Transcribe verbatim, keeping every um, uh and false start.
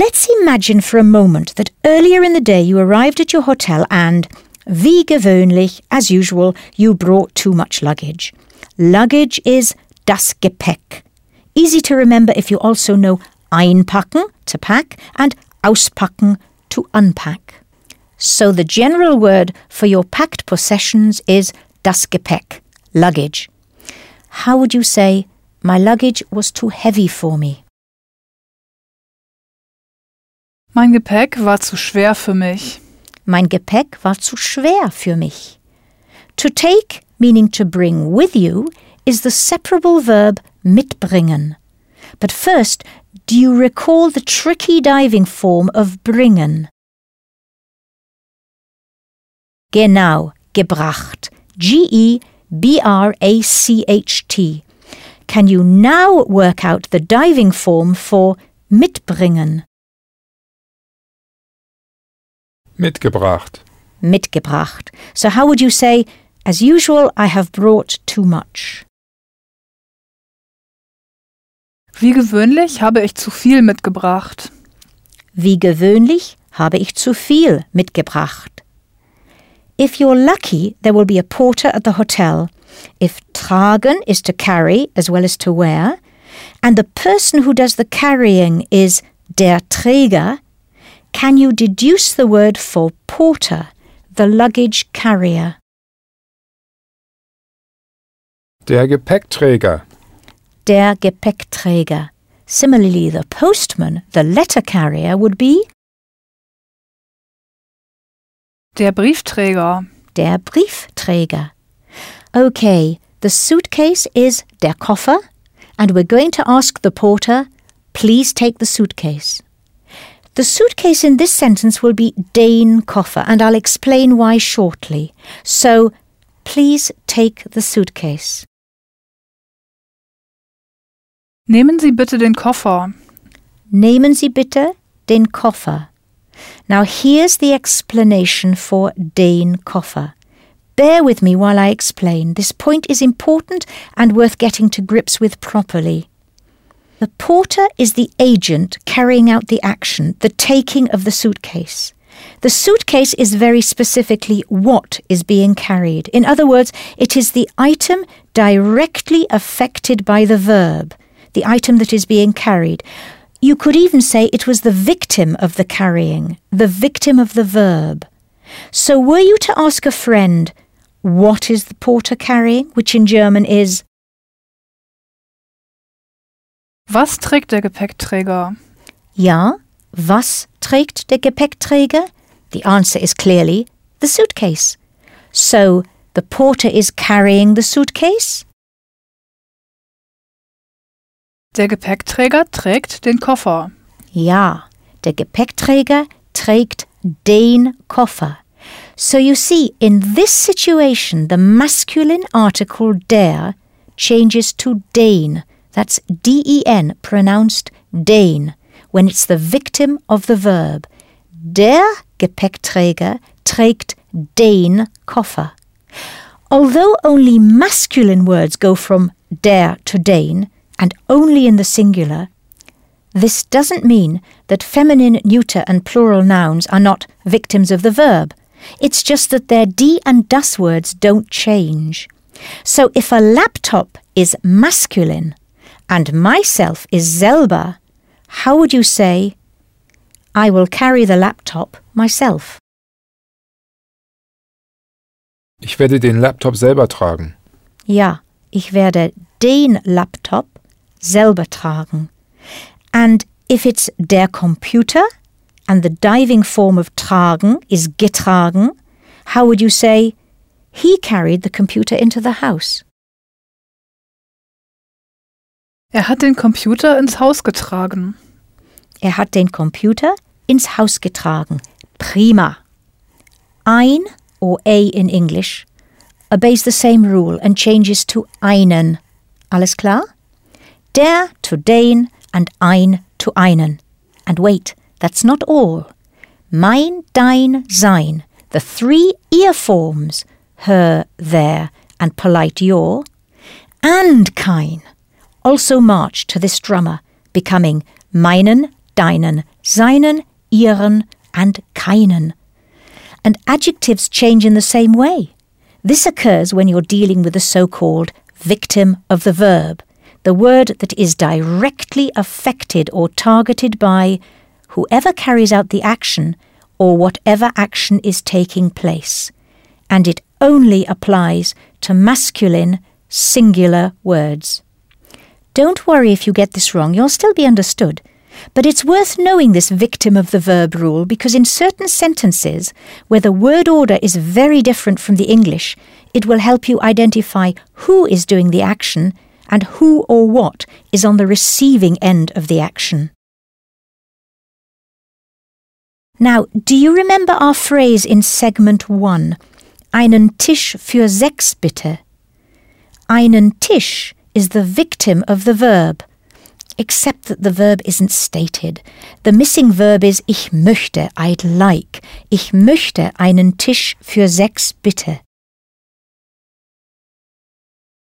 let's imagine for a moment that earlier in the day you arrived at your hotel and, wie gewöhnlich, as usual, you brought too much luggage. Luggage is das Gepäck. Easy to remember if you also know einpacken, to pack, and auspacken, to unpack. So the general word for your packed possessions is das Gepäck, luggage. How would you say, my luggage was too heavy for me? Mein Gepäck war zu schwer für mich. Mein Gepäck war zu schwer für mich. To take, meaning to bring with you, is the separable verb mitbringen. But first, do you recall the tricky diving form of bringen? Genau, gebracht. G E B R A C H T. Can you now work out the diving form for mitbringen? Mitgebracht. Mitgebracht. So how would you say, as usual, I have brought too much? Wie gewöhnlich habe ich zu viel mitgebracht. Wie gewöhnlich habe ich zu viel mitgebracht. If you're lucky, there will be a porter at the hotel. If tragen is to carry as well as to wear, and the person who does the carrying is der Träger, can you deduce the word for porter, the luggage carrier? Der Gepäckträger. Der Gepäckträger. Similarly, the postman, the letter carrier, would be Der Briefträger. Der Briefträger. Okay, the suitcase is der Koffer, and we're going to ask the porter, please take the suitcase. The suitcase in this sentence will be den Koffer, and I'll explain why shortly. So, please take the suitcase. Nehmen Sie bitte den Koffer. Nehmen Sie bitte den Koffer. Now here's the explanation for den Koffer. Bear with me while I explain. This point is important and worth getting to grips with properly. The porter is the agent carrying out the action, the taking of the suitcase. The suitcase is very specifically what is being carried. In other words, it is the item directly affected by the verb, the item that is being carried. You could even say it was the victim of the carrying, the victim of the verb. So were you to ask a friend, what is the porter carrying, which in German is Was trägt der Gepäckträger? Ja, was trägt der Gepäckträger? The answer is clearly the suitcase. So, the porter is carrying the suitcase? Der Gepäckträger trägt den Koffer. Ja, der Gepäckträger trägt den Koffer. So you see, in this situation, the masculine article der changes to den. That's D E N, pronounced den, when it's the victim of the verb. Der Gepäckträger trägt den Koffer. Although only masculine words go from der to den, and only in the singular, this doesn't mean that feminine, neuter and plural nouns are not victims of the verb. It's just that their die and das words don't change. So if a laptop is masculine and myself is selber, how would you say, I will carry the laptop myself? Ich werde den Laptop selber tragen. Ja, ich werde den Laptop selber tragen. And if it's der Computer and the diving form of tragen is getragen, how would you say, he carried the computer into the house? Er hat den Computer ins Haus getragen. Er hat den Computer ins Haus getragen. Prima. Ein, or a in English, obeys the same rule and changes to einen. Alles klar? Der to den and ein to einen. And wait, that's not all. Mein, dein, sein, the three ear forms, her, their, and polite your, and kein, also march to this drummer, becoming meinen, deinen, seinen, ihren, and keinen. And adjectives change in the same way. This occurs when you're dealing with the so-called victim of the verb, the word that is directly affected or targeted by whoever carries out the action or whatever action is taking place. And it only applies to masculine, singular words. Don't worry if you get this wrong, you'll still be understood. But it's worth knowing this victim of the verb rule because in certain sentences, where the word order is very different from the English, it will help you identify who is doing the action and who or what is on the receiving end of the action. Now, do you remember our phrase in segment one? Einen Tisch für sechs bitte. Einen Tisch is the victim of the verb, except that the verb isn't stated. The missing verb is ich möchte, I'd like. Ich möchte einen Tisch für sechs bitte.